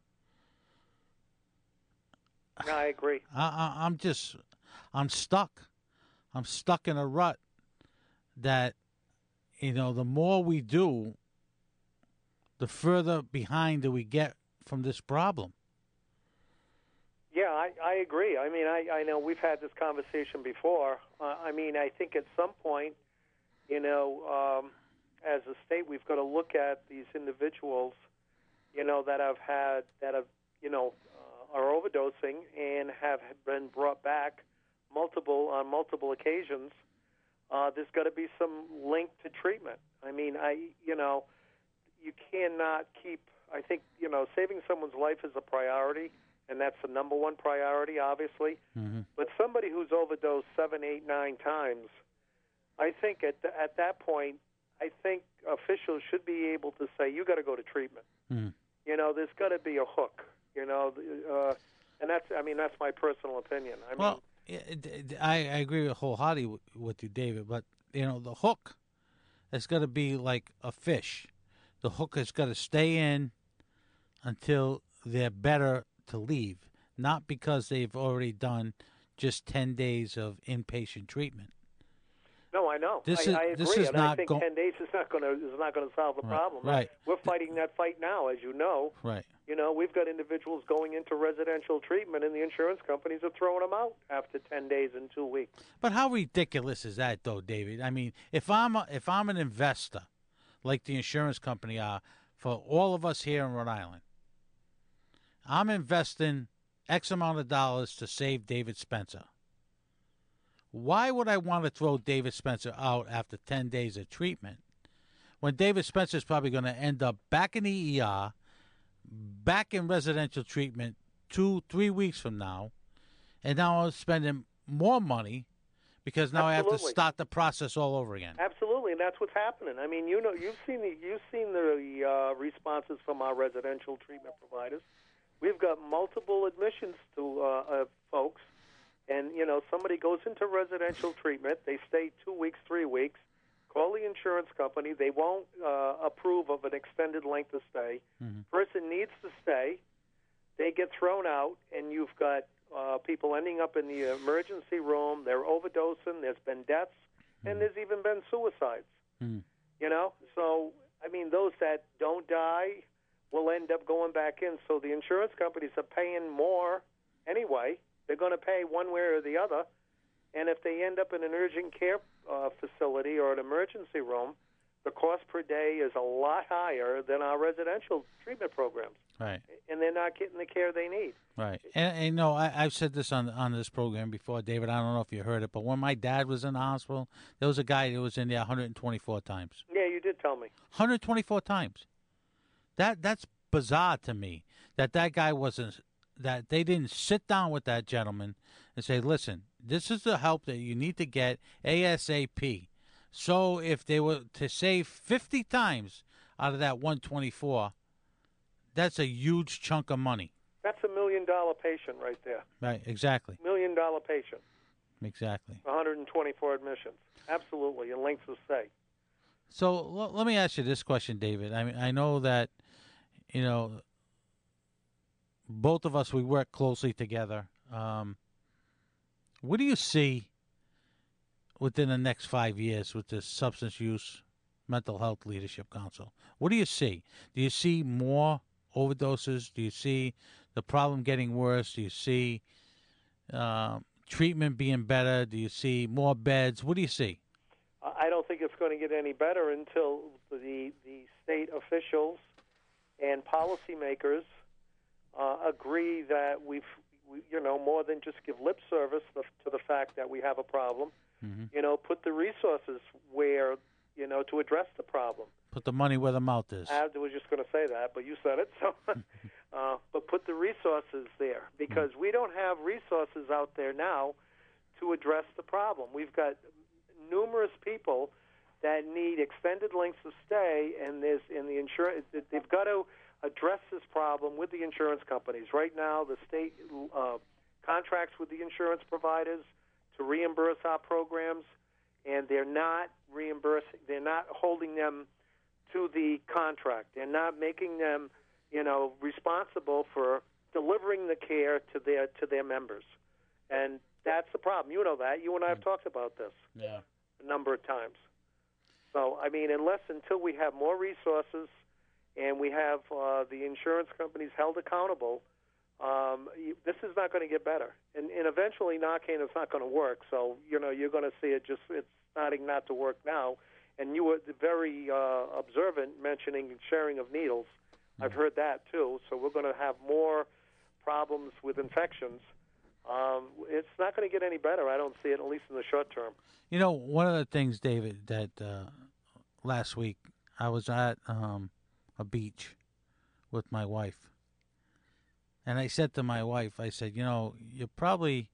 Speaker 22: No, I agree.
Speaker 3: I, I, I'm just, I'm stuck. I'm stuck in a rut that, you know, the more we do, the further behind do we get from this problem.
Speaker 22: Yeah, I, I agree. I mean, I, I know we've had this conversation before. Uh, I mean, I think at some point, you know, um, as a state, we've got to look at these individuals, you know, that have had, that have, you know, uh, are overdosing and have been brought back multiple on multiple occasions. Uh, there's got to be some link to treatment. I mean, I, you know, you cannot keep, I think, you know, saving someone's life is a priority, and that's the number one priority, obviously.
Speaker 3: Mm-hmm.
Speaker 22: But somebody who's overdosed seven, eight, nine times, I think at the, at that point, I think officials should be able to say, you got to go to treatment.
Speaker 3: Mm.
Speaker 22: You know, there's got to be a hook. You know, uh, and that's I mean that's my personal opinion. I mean,
Speaker 3: Well, it- it- I, I agree wholeheartedly with- with you, David. But you know, the hook has got to be like a fish. The hook has got to stay in until they're better to leave, not because they've already done just ten days of inpatient treatment.
Speaker 22: no, I know.
Speaker 3: This
Speaker 22: I,
Speaker 3: is-
Speaker 22: I agree,
Speaker 3: this is
Speaker 22: and I
Speaker 3: not
Speaker 22: think
Speaker 3: go-
Speaker 22: ten days is not going to is not going to solve the
Speaker 3: Right,
Speaker 22: problem.
Speaker 3: right.
Speaker 22: We're fighting that fight now, as you know.
Speaker 3: Right.
Speaker 22: You know, we've got individuals going into residential treatment, and the insurance companies are throwing them out after ten days and two weeks.
Speaker 3: But how ridiculous is that, though, David? I mean, if I'm a, if I'm an investor, like the insurance company are for all of us here in Rhode Island, I'm investing X amount of dollars to save David Spencer. Why would I want to throw David Spencer out after ten days of treatment when David Spencer is probably going to end up back in the E R, back in residential treatment two, three weeks from now, and now I'm spending more money because now I have to
Speaker 22: Absolutely.
Speaker 3: start the process all over again.
Speaker 22: Absolutely, and that's what's happening. I mean, you know, you've seen the you've seen the uh, responses from our residential treatment providers. We've got multiple admissions to uh, uh, folks, and you know, somebody goes into residential treatment. They stay two weeks, three weeks. Call the insurance company. They won't uh, approve of an extended length of stay. Person needs to stay. They get thrown out, and you've got uh, people ending up in the emergency room. They're overdosing. There's been deaths, and there's even been suicides. You know, so I mean, those that don't die will end up going back in. So the insurance companies are paying more anyway. They're going to pay one way or the other. And if they end up in an urgent care uh, facility or an emergency room, the cost per day is a lot higher than our residential treatment programs.
Speaker 3: Right.
Speaker 22: And they're not getting the care they need.
Speaker 3: Right, and, and no, I, I've said this on on this program before, David. I don't know if you heard it, but when my dad was in the hospital, there was a guy that was in there one hundred twenty-four times.
Speaker 22: Yeah, you did tell me.
Speaker 3: one hundred twenty-four times. That that's bizarre to me. That that guy wasn't. That they didn't sit down with that gentleman and say, "Listen, this is the help that you need to get ASAP." So if they were to save fifty times out of that one twenty-four, that's a huge chunk of money.
Speaker 22: That's a million-dollar patient right there.
Speaker 3: Right, exactly.
Speaker 22: Million-dollar patient.
Speaker 3: Exactly.
Speaker 22: one hundred twenty-four admissions. Absolutely, and lengths of stay.
Speaker 3: So l- let me ask you this question, David. I mean, I know that, you know, both of us, we work closely together. Um, what do you see within the next five years with this Substance Use Mental Health Leadership Council? What do you see? Do you see more overdoses? Do you see the problem getting worse? Do you see um, treatment being better? Do you see more beds? What do you see?
Speaker 22: I don't think it's going to get any better until the the state officials and policymakers uh, agree that we've, we, you know, more than just give lip service to, to the fact that we have a problem.
Speaker 3: Mm-hmm.
Speaker 22: You know, put the resources where, you know, to address the problem.
Speaker 3: Put the money where the mouth is.
Speaker 22: I was just going to say that, but you said it. So, uh, but put the resources there because we don't have resources out there now to address the problem. We've got numerous people that need extended lengths of stay, and there's in the insurance. They've got to address this problem with the insurance companies. Right now, the state uh, contracts with the insurance providers to reimburse our programs, and they're not reimbursing. They're not holding them to the contract. They're not making them, you know, responsible for delivering the care to their to their members, and that's the problem. You know that. You and I have talked about this
Speaker 3: Yeah.
Speaker 22: a number of times. So, I mean, unless until we have more resources and we have uh, the insurance companies held accountable, um, you, this is not going to get better. And, and eventually, Narcan is not going to work. So, you know, you're going to see it just, it's starting not to work now. And you were very uh, observant mentioning sharing of needles. I've heard that, too. So we're going to have more problems with infections. Um, it's not going to get any better. I don't see it, at least in the short term.
Speaker 3: You know, one of the things, David, that uh, last week I was at um, a beach with my wife. And I said to my wife, I said, you know, you probably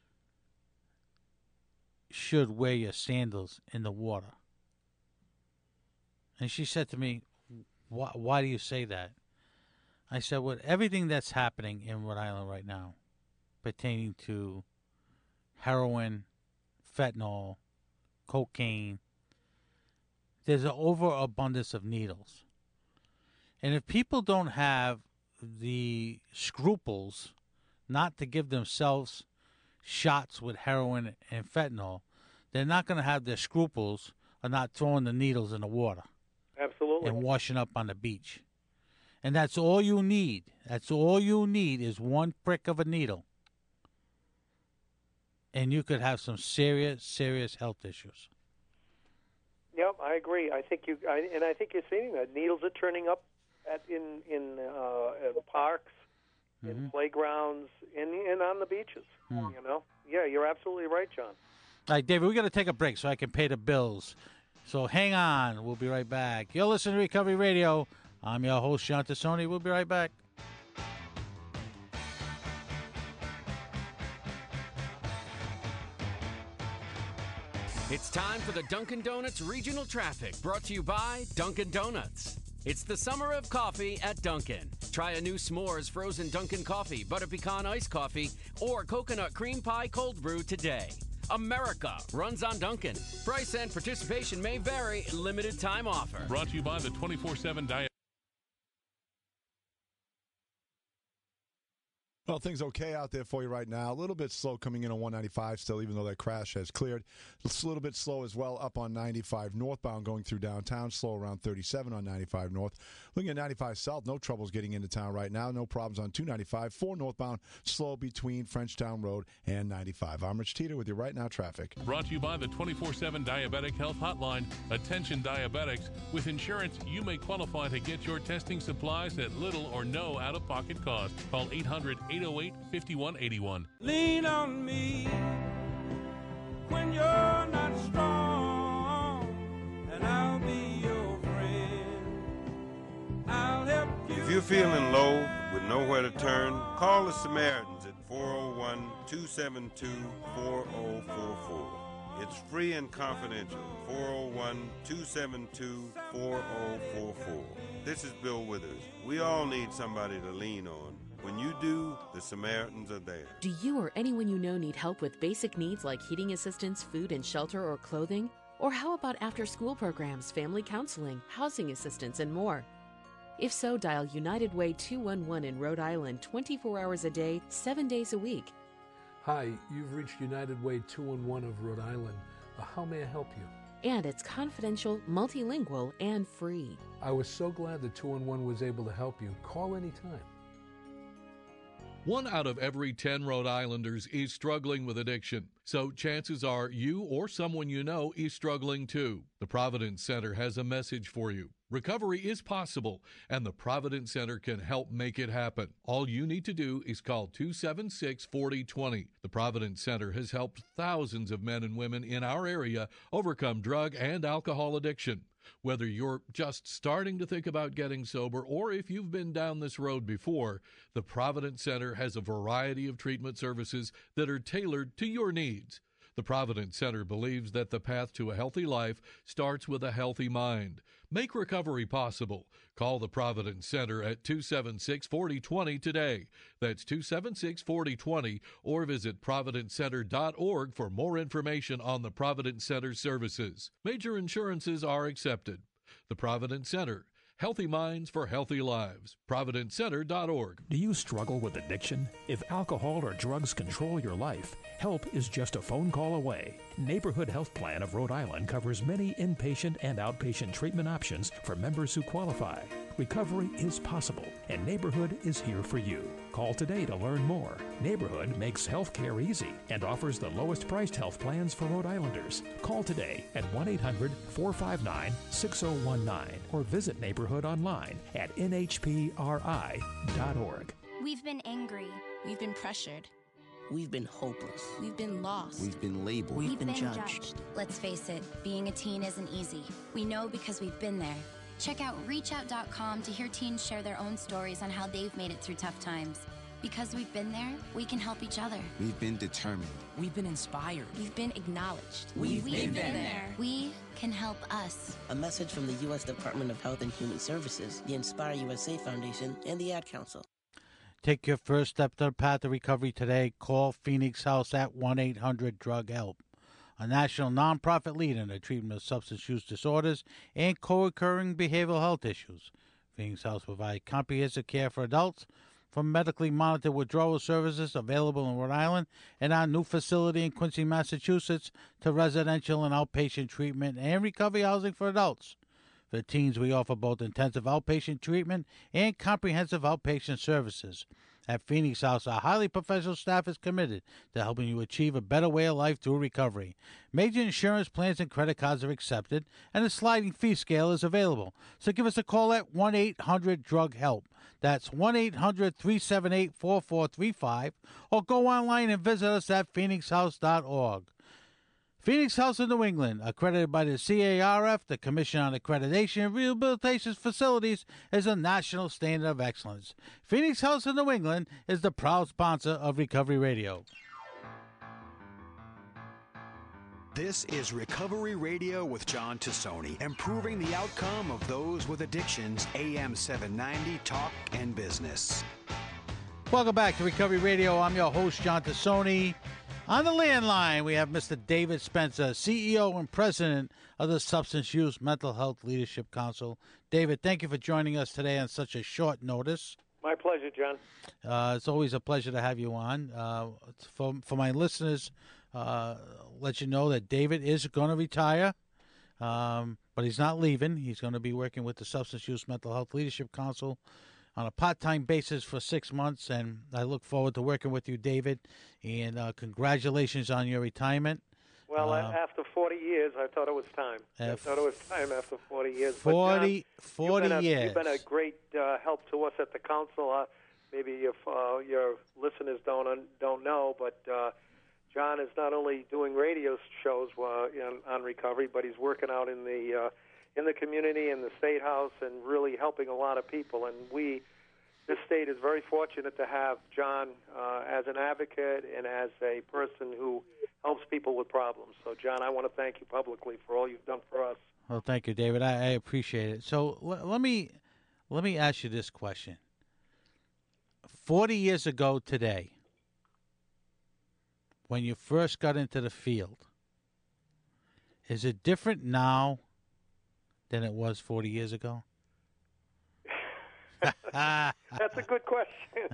Speaker 3: should wear your sandals in the water. And she said to me, why, why do you say that? I said, with everything that's happening in Rhode Island right now pertaining to heroin, fentanyl, cocaine, there's an overabundance of needles. And if people don't have the scruples not to give themselves shots with heroin and fentanyl, they're not going to have the scruples of not throwing the needles in the water.
Speaker 22: Absolutely.
Speaker 3: And washing up on the beach. And that's all you need. That's all you need is one prick of a needle. And you could have some serious, serious health issues.
Speaker 22: Yep, I agree. I think you, I, and I think you're seeing that needles are turning up at in in uh, at parks, mm-hmm. in playgrounds, and and on the beaches. Mm. You know, yeah, you're absolutely right, John.
Speaker 3: All right, David, we got to take a break so I can pay the bills. So hang on, we'll be right back. You're listening to Recovery Radio. I'm your host, John Tassoni. We'll be right back.
Speaker 6: It's time for the Dunkin' Donuts Regional Traffic, brought to you by Dunkin' Donuts. It's the summer of coffee at Dunkin'. Try a new s'mores frozen Dunkin' coffee, butter pecan iced coffee, or coconut cream pie cold brew today. America runs on Dunkin'. Price and participation may vary. Limited time offer.
Speaker 7: Brought to you by the twenty-four seven Diet.
Speaker 23: Well, things okay out there for you right now. A little bit slow coming in on one ninety-five still, even though that crash has cleared. It's a little bit slow as well up on ninety-five northbound going through downtown. Slow around thirty-seven on ninety-five north. Looking at ninety-five south, no troubles getting into town right now. No problems on two ninety-five. four northbound, slow between Frenchtown Road and ninety-five. I'm Rich Teeter with your Right Now traffic.
Speaker 7: Brought to you by the twenty-four seven Diabetic Health Hotline. Attention diabetics. With insurance, you may qualify to get your testing supplies at little or no out-of-pocket cost. Call eight hundred, eight oh eight, five one eight one.
Speaker 18: Lean on me when you're not strong, and I'll be your friend. I'll help you.
Speaker 24: If you're feeling low with nowhere to turn, call the Samaritans at four oh one, two seven two, four oh four four. It's free and confidential. four oh one, two seven two, four oh four four. This is Bill Withers. We all need somebody to lean on. When you do, the Samaritans are there.
Speaker 25: Do you or anyone you know need help with basic needs like heating assistance, food and shelter, or clothing? Or how about after-school programs, family counseling, housing assistance, and more? If so, dial United Way two one one in Rhode Island twenty-four hours a day, seven days a week.
Speaker 26: Hi, you've reached United Way two one one of Rhode Island. Uh, how may I help you?
Speaker 25: And it's confidential, multilingual, and free.
Speaker 26: I was so glad that two one one was able to help you. Call anytime.
Speaker 7: One out of every ten Rhode Islanders is struggling with addiction, so chances are you or someone you know is struggling too. The Providence Center has a message for you. Recovery is possible, and the Providence Center can help make it happen. All you need to do is call two seven six, four oh two oh. The Providence Center has helped thousands of men and women in our area overcome drug and alcohol addiction. Whether you're just starting to think about getting sober or if you've been down this road before, the Providence Center has a variety of treatment services that are tailored to your needs. The Providence Center believes that the path to a healthy life starts with a healthy mind. Make recovery possible. Call the Providence Center at two seven six, four oh two oh today. That's two seven six, four oh two oh, or visit providence center dot org for more information on the Providence Center services. Major insurances are accepted. The Providence Center. Healthy minds for healthy lives. providence center dot org.
Speaker 15: Do you struggle with addiction? If alcohol or drugs control your life, help is just a phone call away. Neighborhood Health Plan of Rhode Island covers many inpatient and outpatient treatment options for members who qualify. Recovery is possible, and Neighborhood is here for you. Call today to learn more. Neighborhood makes health care easy and offers the lowest priced health plans for Rhode Islanders. Call today at one eight hundred, four five nine, six oh one nine or visit Neighborhood online at N H P R I dot org.
Speaker 27: We've been angry. We've been pressured.
Speaker 28: We've been hopeless.
Speaker 27: We've been lost.
Speaker 28: We've been labeled.
Speaker 27: We've,
Speaker 28: We've
Speaker 27: been,
Speaker 28: been
Speaker 27: judged.
Speaker 28: judged.
Speaker 27: Let's face it, being a teen isn't easy. We know because we've been there.
Speaker 29: Check out reach out dot com to hear teens share their own stories on how they've made it through tough times.
Speaker 27: Because we've been there, we can help each other.
Speaker 1: We've been determined.
Speaker 28: We've been inspired.
Speaker 27: We've been acknowledged.
Speaker 28: We've, We've been, been there.
Speaker 27: there. We can help us.
Speaker 28: A message from the U S Department of Health and Human Services, the Inspire U S A Foundation, and the Ad Council.
Speaker 3: Take your first step to the path of recovery today. Call Phoenix House at one eight hundred drug help, a national nonprofit leader in the treatment of substance use disorders and co-occurring behavioral health issues. Phoenix House provides comprehensive care for adults, from medically monitored withdrawal services available in Rhode Island and our new facility in Quincy, Massachusetts, to residential and outpatient treatment and recovery housing for adults. For teens, we offer both intensive outpatient treatment and comprehensive outpatient services. At Phoenix House, our highly professional staff is committed to helping you achieve a better way of life through recovery. Major insurance plans and credit cards are accepted, and a sliding fee scale is available. So give us a call at one eight hundred drug help. That's one eight hundred three seven eight four four three five, or go online and visit us at phoenix house dot org. Phoenix House of New England, accredited by the C A R F, the Commission on Accreditation and Rehabilitation Facilities, is a national standard of excellence. Phoenix House of New England is the proud sponsor of Recovery Radio.
Speaker 2: This is Recovery Radio with John Tassoni, improving the outcome of those with addictions. A M seven ninety, Talk and Business.
Speaker 3: Welcome back to Recovery Radio. I'm your host, John Tassoni. On the landline, we have Mister David Spencer, C E O and President of the Substance Use Mental Health Leadership Council. David, thank you for joining us today on such a short notice.
Speaker 22: My pleasure, John.
Speaker 3: Uh, it's always a pleasure to have you on. Uh, for, for my listeners, uh, let you know that David is going to retire, um, but he's not leaving. He's going to be working with the Substance Use Mental Health Leadership Council on a part-time basis for six months, and I look forward to working with you, David, and uh, congratulations on your retirement.
Speaker 22: Well,
Speaker 3: uh,
Speaker 22: after forty years, I thought it was time. I thought it was time after forty years.
Speaker 3: forty,
Speaker 22: but John,
Speaker 3: forty
Speaker 22: you've been a,
Speaker 3: years.
Speaker 22: You've been a great uh, help to us at the council. Uh, maybe if uh, your listeners don't un- don't know, but uh, John is not only doing radio shows uh, in, on recovery, but he's working out in the uh, in the community, in the State House, and really helping a lot of people. And we, this state is very fortunate to have John uh, as an advocate and as a person who helps people with problems. So, John, I want to thank you publicly for all you've done for us.
Speaker 3: Well, thank you, David. I, I appreciate it. So l- let me let me ask you this question. Forty years ago today, when you first got into the field, is it different now than it was forty years ago?
Speaker 22: That's a good question.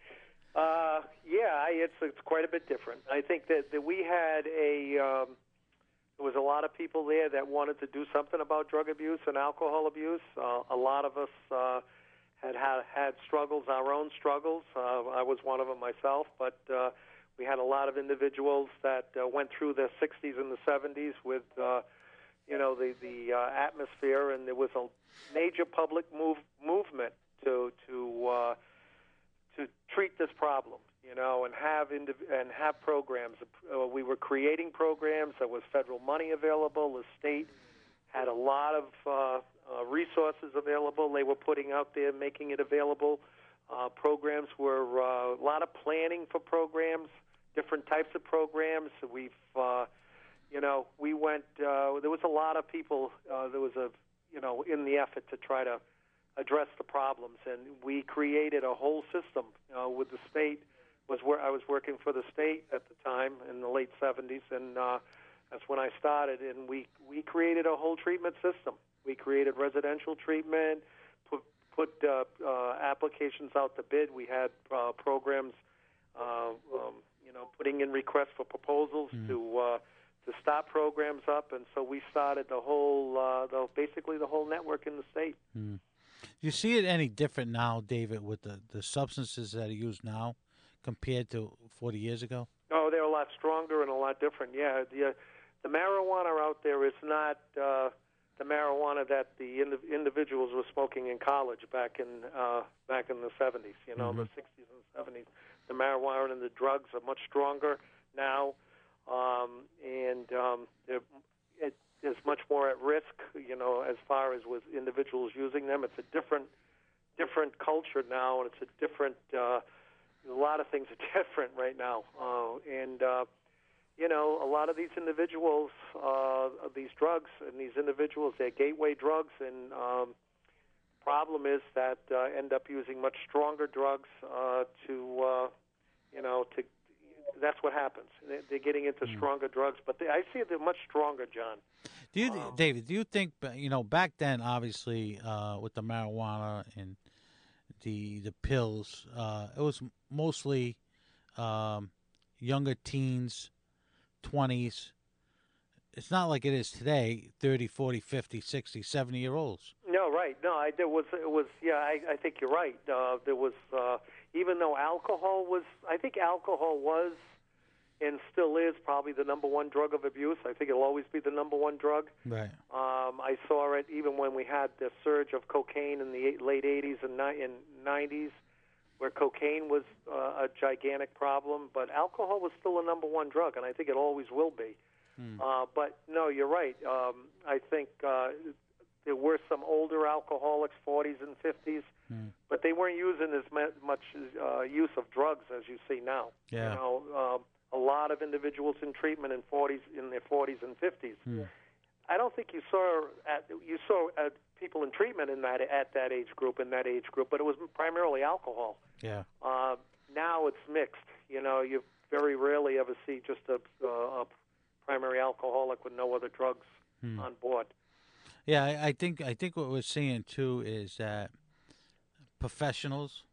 Speaker 22: uh, yeah, it's it's quite a bit different. I think that, that we had a um, there was a lot of people there that wanted to do something about drug abuse and alcohol abuse. Uh, a lot of us uh, had, had had struggles, our own struggles. Uh, I was one of them myself, but uh, we had a lot of individuals that uh, went through the sixties and the seventies with uh, you know the the uh, atmosphere, and there was a major public move movement to to uh, to treat this problem, you know, and have indiv- and have programs. Uh, we were creating programs. There was federal money available. The state had a lot of uh, uh, resources available. They were putting out there, making it available. Uh, programs were uh, a lot of planning for programs, different types of programs. We've, uh, you know, we went. Uh, there was a lot of people. Uh, there was a, you know, in the effort to try to address the problems, and we created a whole system uh, with the state. Was where I was working for the state at the time in the late seventies, and uh, that's when I started. And we we created a whole treatment system. We created residential treatment, put put uh, uh, applications out to bid. We had uh, programs, uh, um, you know, putting in requests for proposals mm. to uh, to start programs up, and so we started the whole, uh, the basically the whole network in the state.
Speaker 3: Mm. Do you see it any different now, David, with the, the substances that are used now compared to forty years ago?
Speaker 22: Oh, they're a lot stronger and a lot different. Yeah, the uh, the marijuana out there is not uh, the marijuana that the ind- individuals were smoking in college back in uh, back in the seventies. You know, mm-hmm. the sixties and seventies. The marijuana and the drugs are much stronger now, um, and um, they're, it is much more at risk. You know, as far as with individuals using them, it's a different different culture now, and it's a different. Uh, a lot of things are different right now, uh, and uh, you know, a lot of these individuals, uh, these drugs, and these individuals, they're gateway drugs, and um, problem is that uh, end up using much stronger drugs uh, to, uh, you know, to. That's what happens. They're getting into stronger drugs, but they, I see they're much stronger, John.
Speaker 3: Do you,
Speaker 22: Um,
Speaker 3: David? Do you think you know back then? Obviously, uh, with the marijuana and the the pills, uh, it was mostly um, younger teens, twenties. It's not like it is today, thirty, forty, fifty, sixty, seventy year olds.
Speaker 22: No, right. No, I, there was, it was, yeah, I, I think you're right. Uh, there was, uh, even though alcohol was, I think alcohol was and still is probably the number one drug of abuse. I think it'll always be the number one drug.
Speaker 3: Right.
Speaker 22: Um, I saw it even when we had the surge of cocaine in the eight, late eighties and, ni- and nineties, where cocaine was uh, a gigantic problem. But alcohol was still a number one drug, and I think it always will be.
Speaker 3: Hmm.
Speaker 22: Uh, but no, you're right. Um, I think uh, there were some older alcoholics, forties and fifties,
Speaker 3: Hmm.
Speaker 22: but they weren't using as ma- much uh, use of drugs as you see now.
Speaker 3: Yeah.
Speaker 22: You know, um, a lot of individuals in treatment in forties, in their forties and fifties.
Speaker 3: Hmm.
Speaker 22: I don't think you saw at, you saw uh, people in treatment in that at that age group in that age group, but it was primarily alcohol.
Speaker 3: Yeah.
Speaker 22: Uh, now it's mixed. You know, you very rarely ever see just a, uh, a primary alcoholic with no other drugs
Speaker 3: Hmm.
Speaker 22: on board.
Speaker 3: Yeah, I, I think I think what we're seeing too is that professionals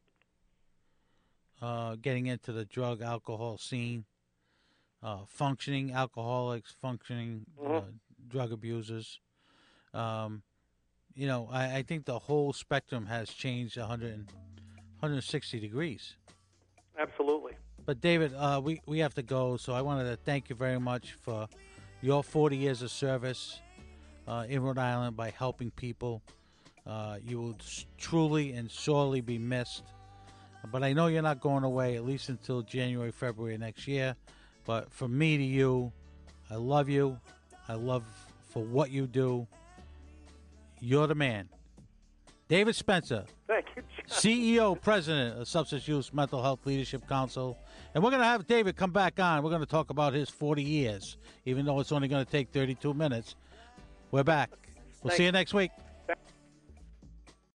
Speaker 3: uh, getting into the drug alcohol scene, uh, functioning alcoholics, functioning uh, drug abusers. Um, you know, I, I think the whole spectrum has changed one hundred, one hundred sixty degrees.
Speaker 22: Absolutely.
Speaker 3: But David, uh, we we have to go, so I wanted to thank you very much for your forty years of service uh, in Rhode Island by helping people. Uh, you will s- truly and sorely be missed. But I know you're not going away, at least until January, February next year. But from me to you, I love you. I love for what you do. You're the man. David Spencer,
Speaker 22: Thank you, John.
Speaker 3: C E O, President of Substance Use Mental Health Leadership Council. And we're going to have David come back on. We're going to talk about his forty years, even though it's only going to take thirty-two minutes. We're back. We'll
Speaker 22: Thank
Speaker 3: see you
Speaker 22: you.
Speaker 3: next week.
Speaker 22: Thank-